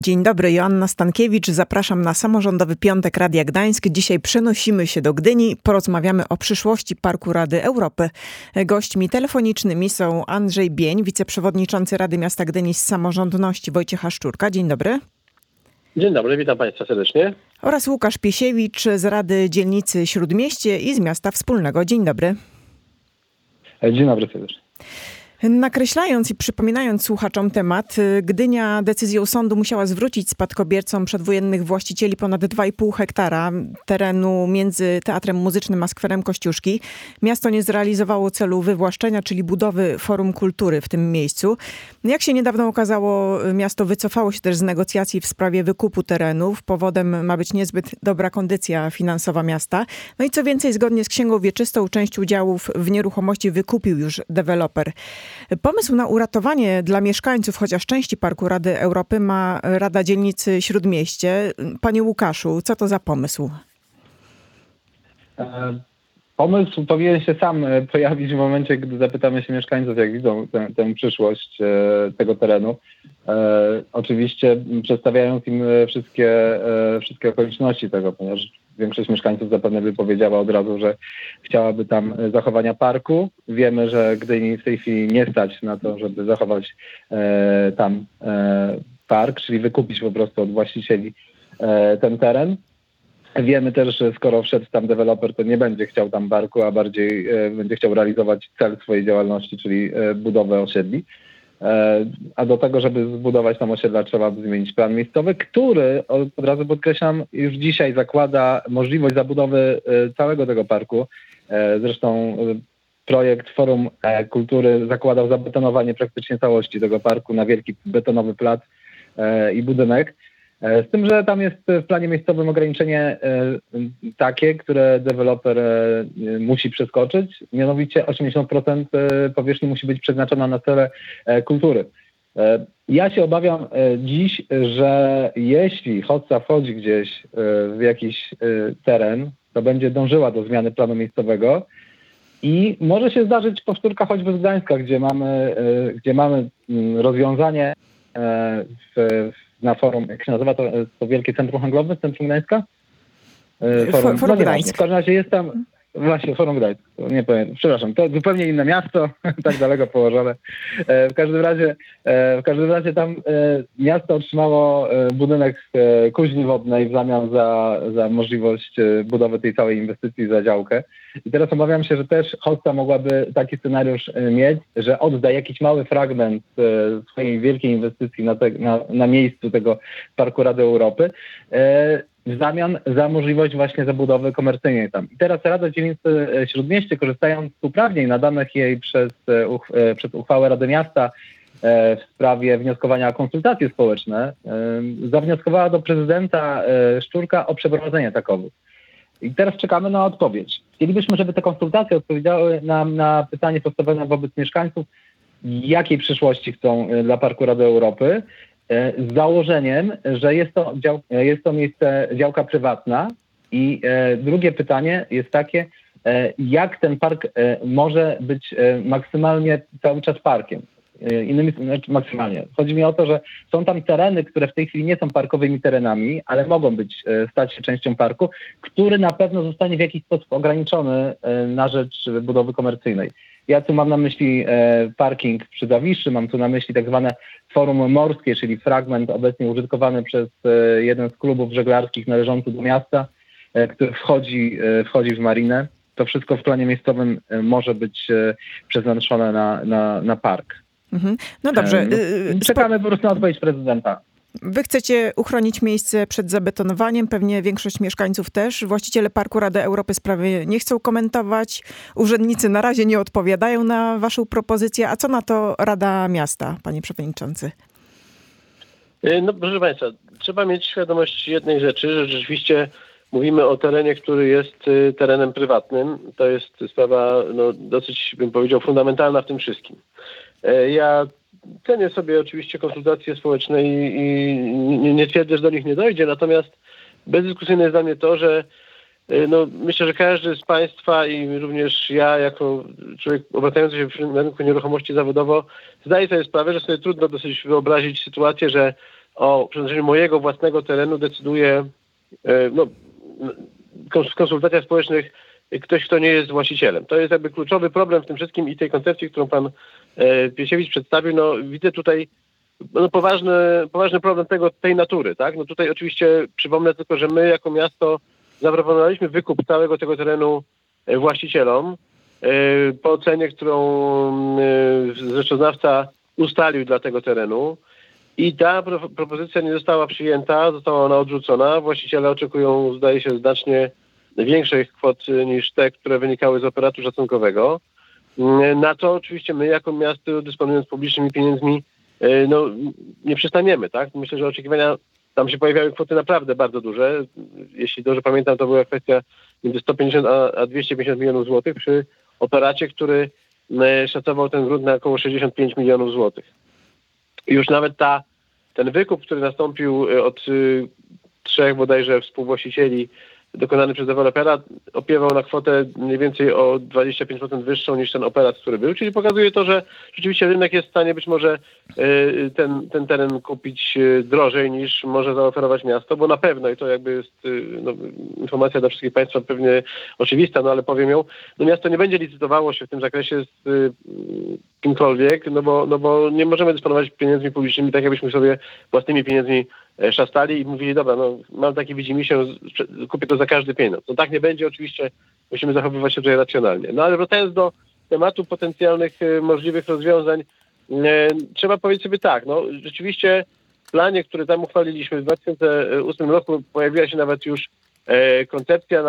Dzień dobry, Joanna Stankiewicz. Zapraszam na Samorządowy Piątek Radia Gdańsk. Dzisiaj przenosimy się do Gdyni. Porozmawiamy o przyszłości Parku Rady Europy. Gośćmi telefonicznymi są Andrzej Bień, wiceprzewodniczący Rady Miasta Gdyni z Samorządności Wojciecha Szczurka. Dzień dobry. Dzień dobry, witam Państwa serdecznie. Oraz Łukasz Piesiewicz z Rady Dzielnicy Śródmieście i z Miasta Wspólnego. Dzień dobry. Dzień dobry serdecznie. Nakreślając i przypominając słuchaczom temat, Gdynia decyzją sądu musiała zwrócić spadkobiercom przedwojennych właścicieli ponad 2,5 hektara terenu między Teatrem Muzycznym a Skwerem Kościuszki. Miasto nie zrealizowało celu wywłaszczenia, czyli budowy Forum Kultury w tym miejscu. Jak się niedawno okazało, miasto wycofało się też z negocjacji w sprawie wykupu terenów. Powodem ma być niezbyt dobra kondycja finansowa miasta. No i co więcej, zgodnie z Księgą Wieczystą, część udziałów w nieruchomości wykupił już deweloper. Pomysł na uratowanie dla mieszkańców chociaż części Parku Rady Europy ma Rada Dzielnicy Śródmieście. Panie Łukaszu, co to za pomysł? Pomysł powinien się sam pojawić w momencie, gdy zapytamy się mieszkańców, jak widzą tę przyszłość tego terenu. Oczywiście przedstawiając im wszystkie okoliczności tego, ponieważ większość mieszkańców zapewne by powiedziała od razu, że chciałaby tam zachowania parku. Wiemy, że Gdyni w tej chwili nie stać na to, żeby zachować tam park, czyli wykupić po prostu od właścicieli ten teren. Wiemy też, że skoro wszedł tam deweloper, to nie będzie chciał tam parku, a bardziej będzie chciał realizować cel swojej działalności, czyli budowę osiedli. A do tego, żeby zbudować tam osiedla, trzeba by zmienić plan miejscowy, który, od razu podkreślam, już dzisiaj zakłada możliwość zabudowy całego tego parku. Zresztą projekt Forum Kultury zakładał zabetonowanie praktycznie całości tego parku na wielki betonowy plac i budynek. Z tym, że tam jest w planie miejscowym ograniczenie takie, które deweloper musi przeskoczyć, mianowicie 80% powierzchni musi być przeznaczona na cele kultury. Ja się obawiam dziś, że jeśli Hossa wchodzi gdzieś w jakiś teren, to będzie dążyła do zmiany planu miejscowego i może się zdarzyć powtórka choćby z Gdańska, gdzie mamy rozwiązanie na forum, jak się nazywa to wielkie centrum handlowe, Centrum Gdańska? Forum Gdańsk. W każdym razie jest tam właśnie Forum Gdańsk. Nie powiem, przepraszam, to zupełnie inne miasto, tak daleko położone. W każdym razie tam miasto otrzymało budynek kuźni wodnej w zamian za możliwość budowy tej całej inwestycji za działkę. I teraz obawiam się, że też Hossa mogłaby taki scenariusz mieć, że odda jakiś mały fragment swojej wielkiej inwestycji na miejscu tego Parku Rady Europy w zamian za możliwość właśnie zabudowy komercyjnej tam. I teraz Rada Dzielnicy Śródmieście, korzystając z uprawnień nadanych jej przez uchwałę Rady Miasta w sprawie wnioskowania o konsultacje społeczne, zawnioskowała do prezydenta Szczurka o przeprowadzenie takowych. I teraz czekamy na odpowiedź. Chcielibyśmy, żeby te konsultacje odpowiedziały nam na pytanie postawione wobec mieszkańców, jakiej przyszłości chcą dla Parku Rady Europy, z założeniem, że jest to działka prywatna. I drugie pytanie jest takie, jak ten park może być maksymalnie cały czas parkiem. Maksymalnie. Chodzi mi o to, że są tam tereny, które w tej chwili nie są parkowymi terenami, ale mogą stać się częścią parku, który na pewno zostanie w jakiś sposób ograniczony na rzecz budowy komercyjnej. Ja tu mam na myśli parking przy Zawiszy, mam tu na myśli tak zwane forum morskie, czyli fragment obecnie użytkowany przez jeden z klubów żeglarskich należący do miasta, który wchodzi w marinę. To wszystko w planie miejscowym może być przeznaczone na park. Mhm. No dobrze. Czekamy po prostu na odpowiedź prezydenta. Wy chcecie uchronić miejsce przed zabetonowaniem, pewnie większość mieszkańców też. Właściciele Parku Rady Europy sprawy nie chcą komentować. Urzędnicy na razie nie odpowiadają na waszą propozycję. A co na to Rada Miasta, panie przewodniczący? No proszę Państwa, trzeba mieć świadomość jednej rzeczy, że rzeczywiście mówimy o terenie, który jest terenem prywatnym. To jest sprawa dosyć, bym powiedział, fundamentalna w tym wszystkim. Ja cenię sobie oczywiście konsultacje społeczne i nie twierdzę, że do nich nie dojdzie, natomiast bezdyskusyjne jest dla mnie to, że myślę, że każdy z Państwa i również ja jako człowiek obracający się na rynku nieruchomości zawodowo zdaje sobie sprawę, że sobie trudno dosyć wyobrazić sytuację, że o przeznaczeniu mojego własnego terenu decyduje w konsultacjach społecznych ktoś, kto nie jest właścicielem. To jest jakby kluczowy problem w tym wszystkim i tej koncepcji, którą pan Piesiewicz przedstawił. No, widzę tutaj poważny problem tej natury. Tak? No tutaj oczywiście przypomnę tylko, że my jako miasto zaproponowaliśmy wykup całego tego terenu właścicielom po cenie, którą rzeczoznawca ustalił dla tego terenu. I ta propozycja nie została przyjęta, została ona odrzucona. Właściciele oczekują, zdaje się, znacznie większych kwot niż te, które wynikały z operatu szacunkowego. Na to oczywiście my jako miasto, dysponując publicznymi pieniędzmi, nie przystaniemy. Tak? Myślę, że oczekiwania, tam się pojawiały kwoty naprawdę bardzo duże. Jeśli dobrze pamiętam, to była kwestia między 150 a 250 milionów złotych przy operacie, który szacował ten grunt na około 65 milionów złotych. I już nawet ten wykup, który nastąpił od 3 bodajże współwłaścicieli, dokonany przez dewelopera, opiewał na kwotę mniej więcej o 25% wyższą niż ten operat, który był. Czyli pokazuje to, że rzeczywiście rynek jest w stanie być może ten teren kupić drożej niż może zaoferować miasto, bo na pewno, i to jakby jest informacja dla wszystkich państwa pewnie oczywista, ale powiem ją, miasto nie będzie licytowało się w tym zakresie z kimkolwiek, bo nie możemy dysponować pieniędzmi publicznymi tak, jakbyśmy sobie własnymi pieniędzmi szastali i mówili, dobra, mam taki widzimisię, kupię to za każdy pieniądz. Tak nie będzie, oczywiście musimy zachowywać się tutaj racjonalnie. Ale wracając do tematu potencjalnych możliwych rozwiązań, trzeba powiedzieć sobie tak, rzeczywiście w planie, który tam uchwaliliśmy w 2008 roku, pojawiła się nawet już koncepcja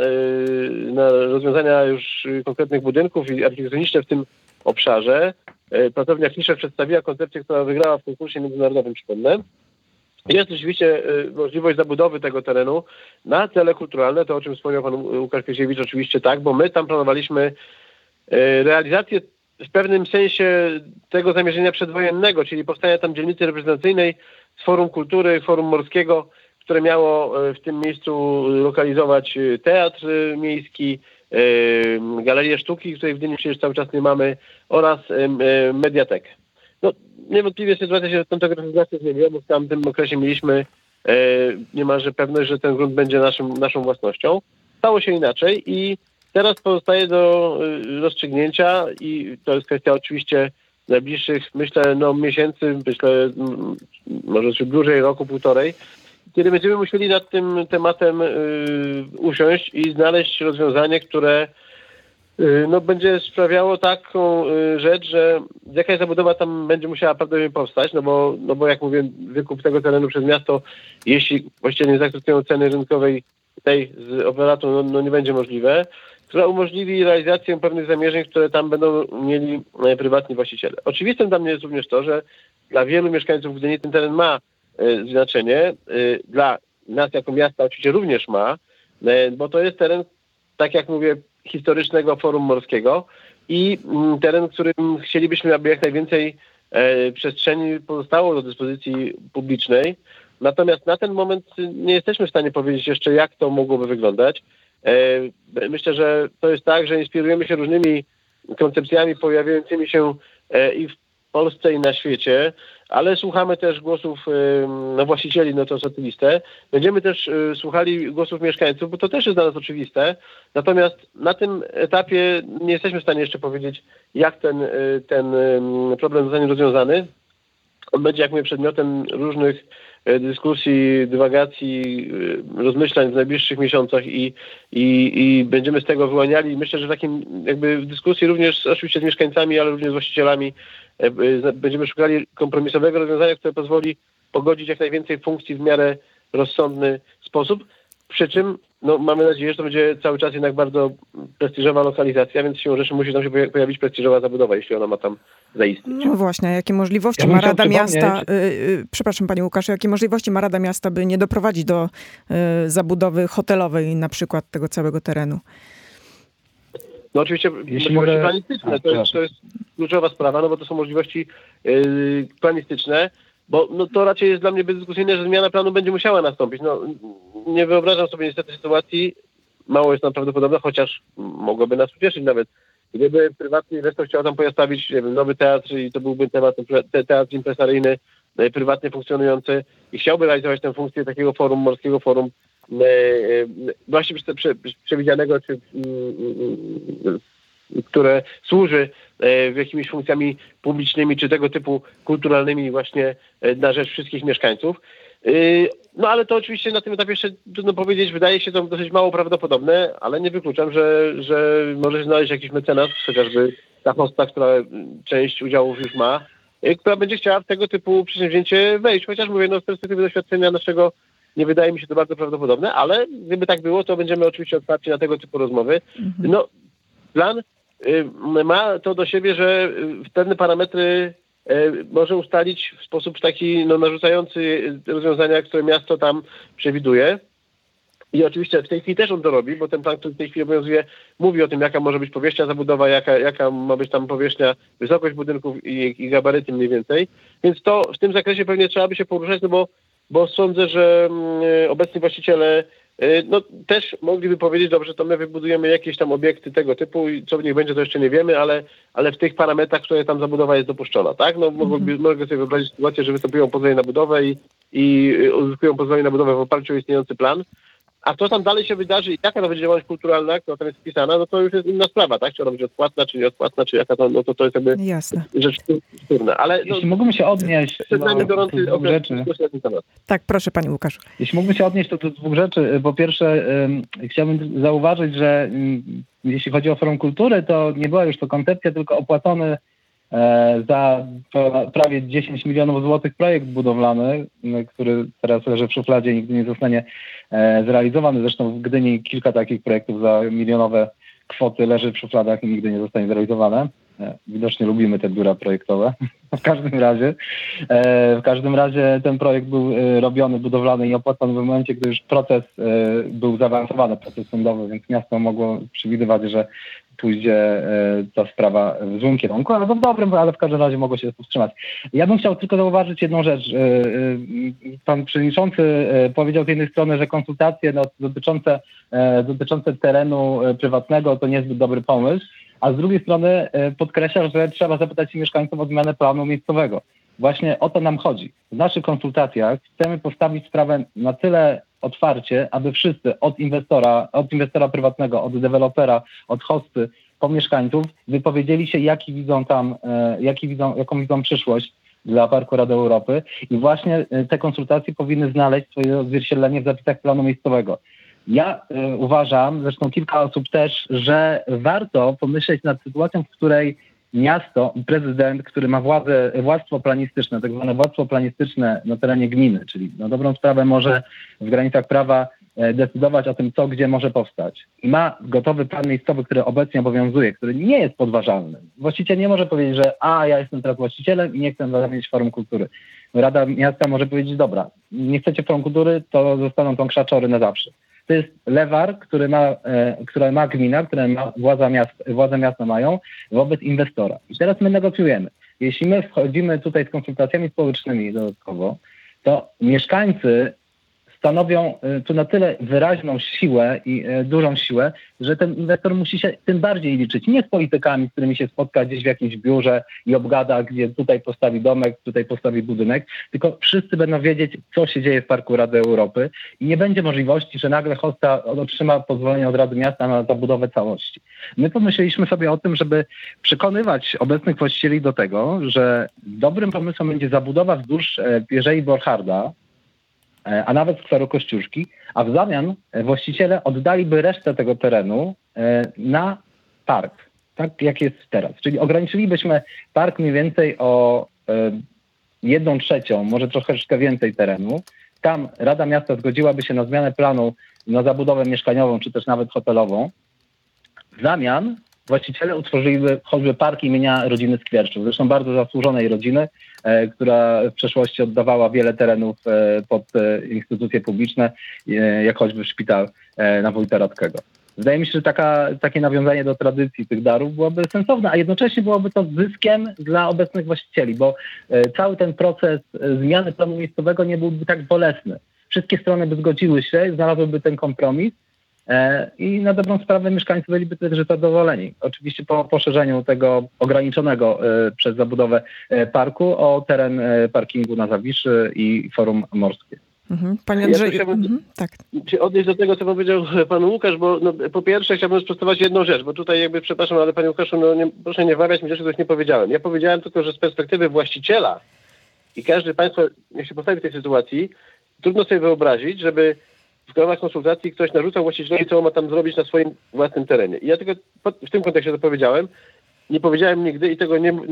na rozwiązania już konkretnych budynków i architektoniczne w tym obszarze. Pracownia Kniszek przedstawiła koncepcję, która wygrała w konkursie międzynarodowym, przypomnę. Jest rzeczywiście możliwość zabudowy tego terenu na cele kulturalne, to o czym wspomniał pan Łukasz Piesiewicz, oczywiście tak, bo my tam planowaliśmy realizację w pewnym sensie tego zamierzenia przedwojennego, czyli powstania tam dzielnicy reprezentacyjnej z Forum Kultury, Forum Morskiego, które miało w tym miejscu lokalizować teatr miejski, galerię sztuki, której w Gdyni przecież cały czas nie mamy, oraz mediatekę. Niewątpliwie sytuacja się od tamtego czasu znacznie zmieniła, bo w tamtym okresie mieliśmy niemalże pewność, że ten grunt będzie naszą własnością. Stało się inaczej i teraz pozostaje do rozstrzygnięcia i to jest kwestia oczywiście najbliższych, myślę, miesięcy, myślę, może dłużej, roku, półtorej, kiedy będziemy musieli nad tym tematem usiąść i znaleźć rozwiązanie, które będzie sprawiało taką rzecz, że jakaś zabudowa tam będzie musiała prawdopodobnie powstać, bo jak mówię, wykup tego terenu przez miasto, jeśli właściwie nie zaakceptują ceny rynkowej tej z operatu, nie będzie możliwe, która umożliwi realizację pewnych zamierzeń, które tam będą mieli prywatni właściciele. Oczywistym dla mnie jest również to, że dla wielu mieszkańców Gdyni ten teren ma znaczenie, dla nas jako miasta oczywiście również ma, bo to jest teren, tak jak mówię, historycznego Forum Morskiego i teren, w którym chcielibyśmy, aby jak najwięcej przestrzeni pozostało do dyspozycji publicznej. Natomiast na ten moment nie jesteśmy w stanie powiedzieć jeszcze, jak to mogłoby wyglądać. Myślę, że to jest tak, że inspirujemy się różnymi koncepcjami pojawiającymi się i w Polsce, i na świecie, ale słuchamy też głosów właścicieli, to jest oczywiste. Będziemy też słuchali głosów mieszkańców, bo to też jest dla nas oczywiste. Natomiast na tym etapie nie jesteśmy w stanie jeszcze powiedzieć, jak ten problem zostanie rozwiązany. On będzie, jak mówię, przedmiotem różnych dyskusji, dywagacji, rozmyślań w najbliższych miesiącach i będziemy z tego wyłaniali. Myślę, że w takim jakby dyskusji również oczywiście z mieszkańcami, ale również z właścicielami będziemy szukali kompromisowego rozwiązania, które pozwoli pogodzić jak najwięcej funkcji w miarę rozsądny sposób. Przy czym mamy nadzieję, że to będzie cały czas jednak bardzo prestiżowa lokalizacja, więc siłą rzeczy musi tam się pojawić prestiżowa zabudowa, jeśli ona ma tam zaistnieć. No właśnie, jakie możliwości ma Rada Miasta, przepraszam Panie Łukaszu, jakie możliwości ma Rada Miasta, by nie doprowadzić do zabudowy hotelowej na przykład tego całego terenu? Oczywiście możliwości planistyczne, to jest kluczowa sprawa, bo to są możliwości planistyczne, bo to raczej jest dla mnie bezdyskusyjne, że zmiana planu będzie musiała nastąpić. Nie wyobrażam sobie niestety sytuacji, mało jest nam prawdopodobna, chociaż mogłoby nas ucieszyć nawet. Gdyby prywatny inwestor chciał tam postawić nowy teatr i to byłby teatr impresaryjny prywatnie funkcjonujące i chciałby realizować tę funkcję takiego forum, morskiego forum właśnie przewidzianego, czy które służy jakimiś funkcjami publicznymi, czy tego typu kulturalnymi właśnie na rzecz wszystkich mieszkańców. No ale to oczywiście na tym etapie jeszcze trudno powiedzieć, wydaje się to dosyć mało prawdopodobne, ale nie wykluczam, że może się znaleźć jakiś mecenas, chociażby ta hosta, która część udziałów już ma, która będzie chciała w tego typu przedsięwzięcie wejść. Chociaż mówię, z perspektywy doświadczenia naszego nie wydaje mi się to bardzo prawdopodobne, ale gdyby tak było, to będziemy oczywiście otwarci na tego typu rozmowy. No, plan ma to do siebie, że pewne parametry może ustalić w sposób taki narzucający rozwiązania, które miasto tam przewiduje. I oczywiście w tej chwili też on to robi, bo ten plan, który w tej chwili obowiązuje, mówi o tym, jaka może być powierzchnia zabudowa, jaka ma być tam powierzchnia, wysokość budynków i gabaryty mniej więcej. Więc to w tym zakresie pewnie trzeba by się poruszać, no bo sądzę, że obecni właściciele też mogliby powiedzieć, dobrze, to my wybudujemy jakieś tam obiekty tego typu i co w nich będzie, to jeszcze nie wiemy, ale w tych parametrach, które tam zabudowa jest dopuszczona, tak? Mogę sobie wyobrazić sytuację, że występują pozwolenie na budowę i uzyskują pozwolenie na budowę w oparciu o istniejący plan. A co tam dalej się wydarzy i jaka to będzie działalność kulturalna, która tam jest wpisana, no to już jest inna sprawa, tak? Czy ona będzie odpłatna, czy nieodpłatna, czy jaka to, no to jest jakby rzecz wtórna. Ale jeśli mógłbym się odnieść do dwóch rzeczy. Tak, proszę panie Łukaszu. Jeśli mógłbym się odnieść do dwóch rzeczy. Po pierwsze, chciałbym zauważyć, że jeśli chodzi o Forum Kultury, to nie była już to koncepcja, tylko opłacony za prawie 10 milionów złotych projekt budowlany, który teraz leży w szufladzie i nigdy nie zostanie zrealizowany. Zresztą w Gdyni kilka takich projektów za milionowe kwoty leży w szufladach i nigdy nie zostanie zrealizowane. Widocznie lubimy te biura projektowe. W każdym razie ten projekt był robiony, budowlany i opłacony w momencie, gdy już proces był zaawansowany, proces sądowy, więc miasto mogło przewidywać, że pójdzie ta sprawa w złym kierunku, albo w dobrym, ale w każdym razie mogło się powstrzymać. Ja bym chciał tylko zauważyć jedną rzecz. Pan przewodniczący powiedział z jednej strony, że konsultacje dotyczące terenu prywatnego to niezbyt dobry pomysł, a z drugiej strony podkreśla, że trzeba zapytać się mieszkańców o zmianę planu miejscowego. Właśnie o to nam chodzi. W naszych konsultacjach chcemy postawić sprawę na tyle otwarcie, aby wszyscy od inwestora prywatnego, od dewelopera, od hosty, po mieszkańców wypowiedzieli się, jaką widzą przyszłość dla Parku Rady Europy i właśnie te konsultacje powinny znaleźć swoje odzwierciedlenie w zapisach planu miejscowego. Ja uważam, zresztą kilka osób też, że warto pomyśleć nad sytuacją, w której miasto, prezydent, który ma władztwo planistyczne, tak zwane władztwo planistyczne na terenie gminy, czyli na dobrą sprawę może w granicach prawa decydować o tym, co gdzie może powstać. I ma gotowy plan miejscowy, który obecnie obowiązuje, który nie jest podważalny. Właściciel nie może powiedzieć, że ja jestem teraz właścicielem i nie chcę mieć Forum Kultury. Rada Miasta może powiedzieć, dobra, nie chcecie Forum Kultury, to zostaną tą krzaczory na zawsze. To jest lewar, który ma gmina, które ma władze miasta mają wobec inwestora. I teraz my negocjujemy. Jeśli my wchodzimy tutaj z konsultacjami społecznymi dodatkowo, to mieszkańcy stanowią tu na tyle wyraźną siłę i dużą siłę, że ten inwestor musi się tym bardziej liczyć. Nie z politykami, z którymi się spotka gdzieś w jakimś biurze i obgada, gdzie tutaj postawi domek, tutaj postawi budynek, tylko wszyscy będą wiedzieć, co się dzieje w Parku Rady Europy i nie będzie możliwości, że nagle hosta otrzyma pozwolenie od Rady Miasta na zabudowę całości. My pomyśleliśmy sobie o tym, żeby przekonywać obecnych właścicieli do tego, że dobrym pomysłem będzie zabudowa wzdłuż Pierzei Borcharda, a nawet skweru Kościuszki, a w zamian właściciele oddaliby resztę tego terenu na park, tak jak jest teraz. Czyli ograniczylibyśmy park mniej więcej o 1/3, może troszeczkę więcej terenu. Tam Rada Miasta zgodziłaby się na zmianę planu na zabudowę mieszkaniową, czy też nawet hotelową. W zamian właściciele utworzyliby choćby park imienia rodziny Skwierczów, zresztą bardzo zasłużonej rodziny, która w przeszłości oddawała wiele terenów pod instytucje publiczne, jak choćby szpital na Wójta Radkego. Wydaje mi się, że takie nawiązanie do tradycji tych darów byłoby sensowne, a jednocześnie byłoby to zyskiem dla obecnych właścicieli, bo cały ten proces zmiany planu miejscowego nie byłby tak bolesny. Wszystkie strony by zgodziły się, znalazłyby ten kompromis I na dobrą sprawę mieszkańcy byliby też zadowoleni. Oczywiście po poszerzeniu tego ograniczonego przez zabudowę parku o teren parkingu na Zawiszy i Forum Morskie. Panie Andrzej, tak. Czy odnieść do tego, co powiedział pan Łukasz, bo po pierwsze chciałbym sprostować jedną rzecz, bo tutaj przepraszam, ale panie Łukaszu, proszę nie wmawiać mi rzeczy, których nie powiedziałem. Ja powiedziałem tylko, że z perspektywy właściciela i każdy państwo, niech się postawi w tej sytuacji, trudno sobie wyobrazić, żeby w ramach konsultacji ktoś narzucał właścicielowi, co on ma tam zrobić na swoim własnym terenie. I ja tylko w tym kontekście to powiedziałem. Nie powiedziałem nigdy i tego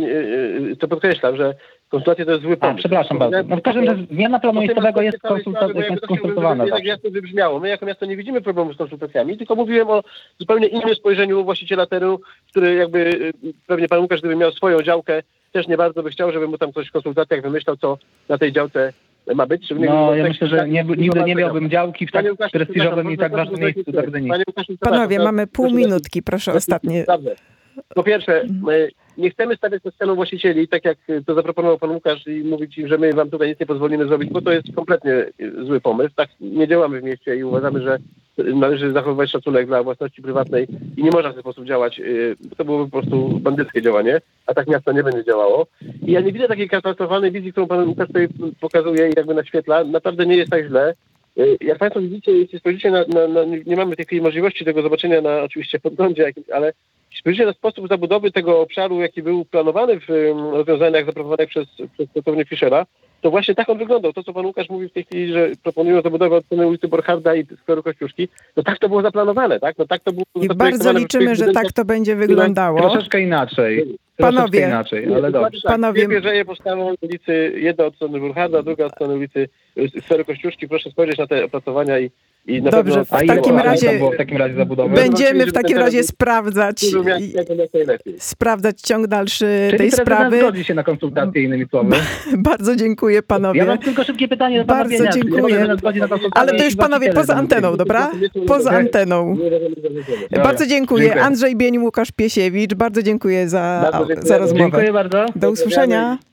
to podkreślam, że konsultacje to jest zły pomysł. Przepraszam bardzo. No w każdym razie zmiana planu miejscowego jest konsultowana. Tak jasno wybrzmiało. My jako miasto nie widzimy problemu z konsultacjami, tylko mówiłem o zupełnie innym spojrzeniu właściciela terenu, który pewnie pan Łukasz, gdyby miał swoją działkę, też nie bardzo by chciał, żeby mu tam ktoś w konsultacjach wymyślał, co na tej działce ma być. Ja myślę, że nigdy nie miałbym działki w tak prestiżowym i tak ważnym miejscu dla Gdyni. Panowie, mamy pół minutki, proszę ostatnie. Dobrze. Po pierwsze, nie chcemy stawiać na scenę właścicieli, tak jak to zaproponował pan Łukasz i mówić im, że my wam tutaj nic nie pozwolimy zrobić, bo to jest kompletnie zły pomysł. Tak nie działamy w mieście i uważamy, że należy zachowywać szacunek dla własności prywatnej i nie można w ten sposób działać. To byłoby po prostu bandyckie działanie, a tak miasto nie będzie działało. I ja nie widzę takiej katastrofalnej wizji, którą pan Łukasz tutaj pokazuje i naświetla. Naprawdę nie jest tak źle. Jak państwo widzicie, jeśli spojrzycie nie mamy w tej chwili możliwości tego zobaczenia na oczywiście podglądzie jakimś, ale jeśli spojrzycie na sposób zabudowy tego obszaru, jaki był planowany w rozwiązaniach zaproponowanych przez pracownię Fischera, to właśnie tak on wyglądał. To, co pan Łukasz mówi w tej chwili, że proponują zabudowę od strony ulicy Borcharda i skweru Kościuszki, to tak to było zaplanowane, tak? No tak to było. I bardzo liczymy, że tak to będzie wyglądało. Troszeczkę inaczej. Panowie, ale dobrze. Dwie wieżeje powstaną z ulicy, jedna od strony Borcharda, druga od strony ulicy skweru Kościuszki. Proszę spojrzeć na te opracowania i na dobrze, pewno... w takim razie zabudowy? Będziemy w takim razie sprawdzać ciąg dalszy tej sprawy. Zgodzi się na konsultacje, innymi słowy. Bardzo dziękuję, panowie. Ja mam tylko szybkie pytanie do pana Bardzo dziękuję. Ale to już panowie poza anteną, dobra? Poza anteną. Bardzo dziękuję. Andrzej Bień, Łukasz Piesiewicz. Bardzo dziękuję za rozmowę. Dziękuję bardzo. Do usłyszenia.